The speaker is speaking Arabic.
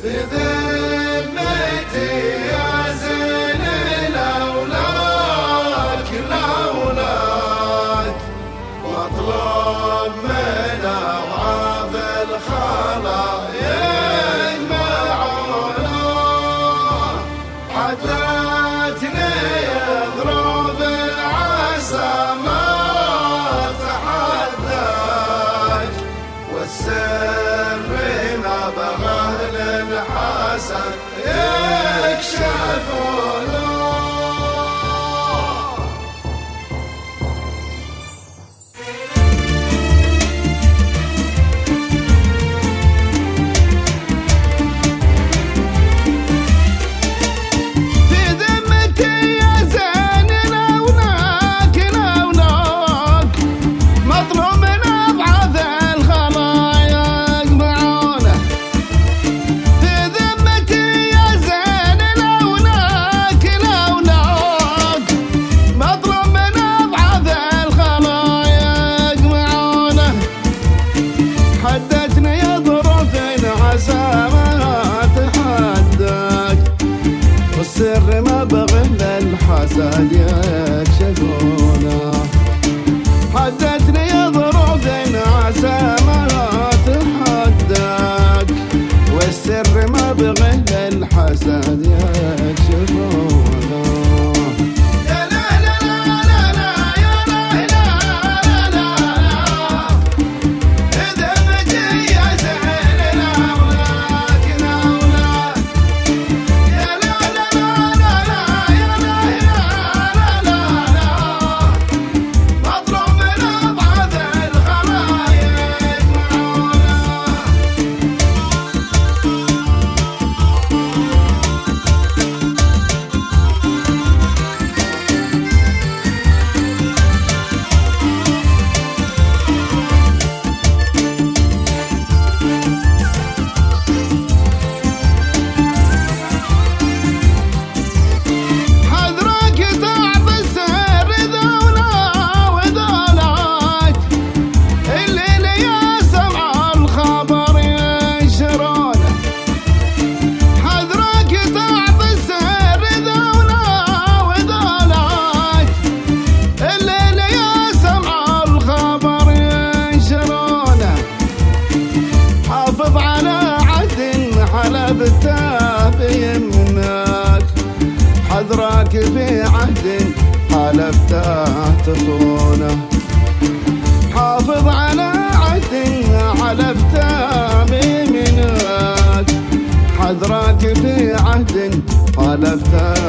في ذمتي يا زين الأولاد الأولاد، واطلب من أضعاف الخلايق معونه، حدتني ظروف العسى ما تحداك، والسر ما بغى للحسن يكشفونه. حدتني يا ظروف عسى ما تحداك، والسر ما بغى للحسد يكشفونه. حدتني يا ظروف عسى ما تحداك، والسر ما بغى للحسد يكشفونه. حلفته بيمناك، حذرك في عهد حلفته تصونه. حافظ على عهد حلفته بيمناك، حذرك في عهد حلفته